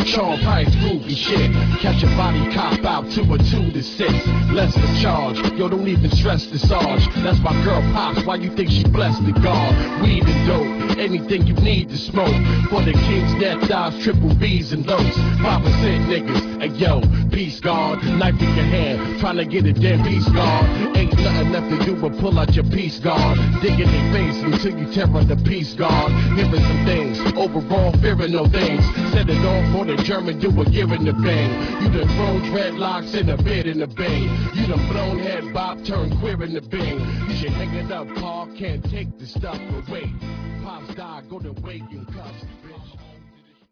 Sean Price, groovy shit. Catch your body cop out to a 2 to 6. Less the charge, yo, don't even stress the Sarge. That's my girl Pops, why you think she blessed the God? Weed and dope, anything you need to smoke. For the king's net dives, triple B's and those 5% niggas. Hey yo, peace guard, knife in your hand, trying to get a damn peace guard. Ain't nothing left to do but pull out your peace guard. Dig in their face until you tear on the peace guard. Hearing some things, overall fearing no things. Set it off for the German, do a year in the bang. You done thrown dreadlocks in the bed in the bang. You done blown head bob, turned queer in the bang. You should hang it up, Paul, can't take the stuff away. Pops died, go to wake and cuss.